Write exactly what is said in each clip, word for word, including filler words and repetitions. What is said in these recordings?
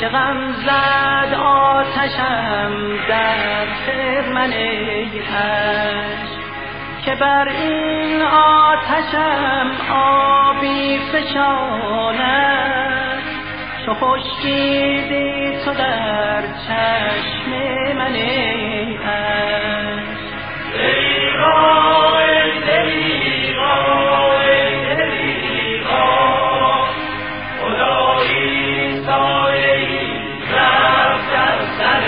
عاشقم زد آتشم در خرمن عشق، که بر این آتشم آبی فشاند، چو خشکیدی تو در چشم من عشق. دریغا ای دریغا ای دریغا، خدایی سایه‌ای رفت از سر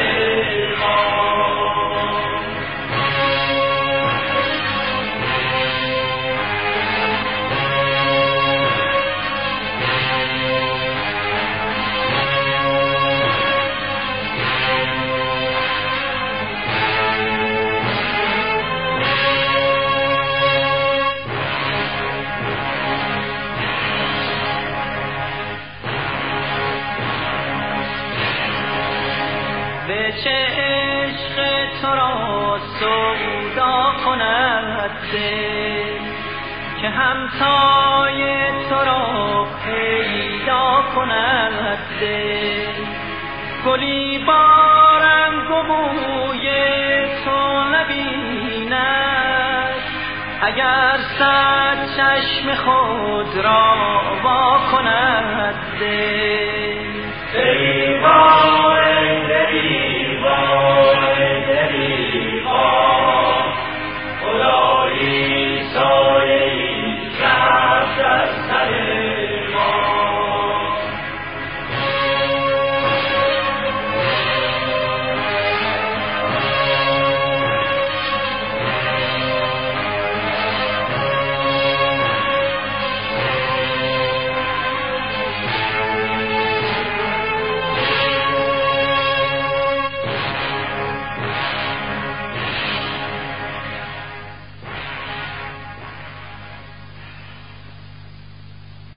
به چه عشق تو را سودا کند دل، که همتای تو را پیدا کند دل. گلی بارنگ بوی تو نبیند، اگر صد چشم خود را وا کند دل.